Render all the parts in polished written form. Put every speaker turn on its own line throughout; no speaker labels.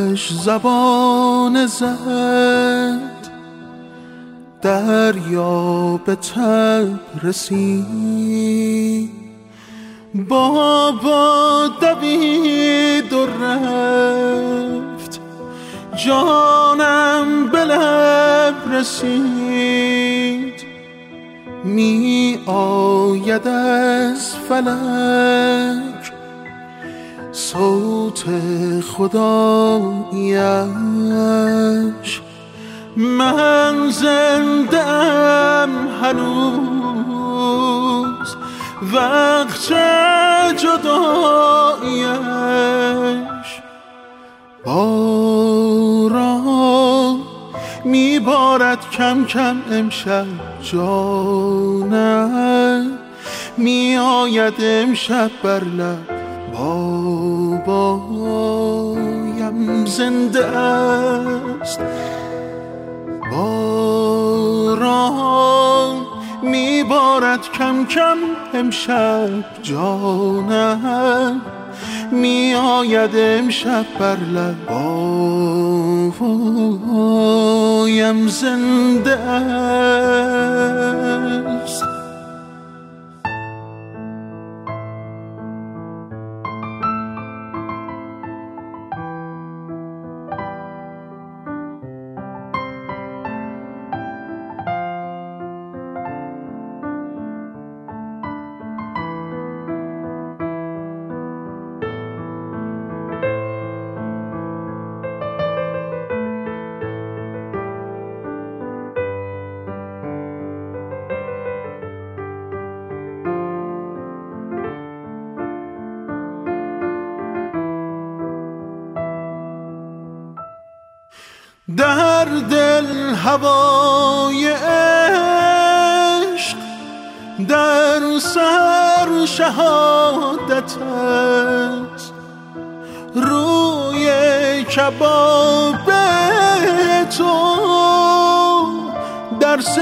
آتش زبان زد، دریا به تب رسید. بابا دوید و رفت، جانم به لب رسید. می آید از فلک صوت خداییش، من زنده ام هنوز وقت جداییش. باران میبارد کم کم امشب جانم، می آید امشب بر لب بابایم زنده است. باران میبارد کم کم امشب جانم، می آید امشب بر لب بابایم زنده است. در دل هوای عشق، در سر شهادت است. روی کباب تو درس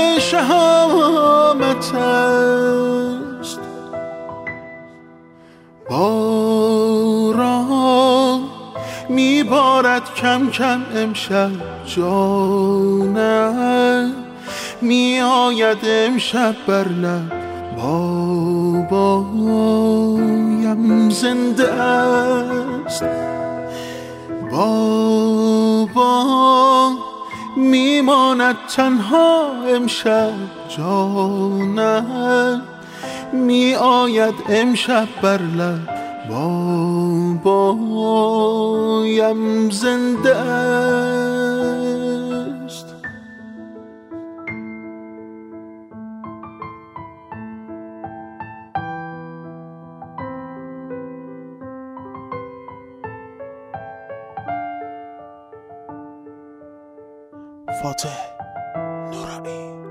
شهامت است. باران میبارد کم کم امشب جانم، می آید امشب بر لب بابایم زنده است. بابا میماند تنها امشب جانم، می آید امشب بر لب بابایم زنده است. فاتح نورانی.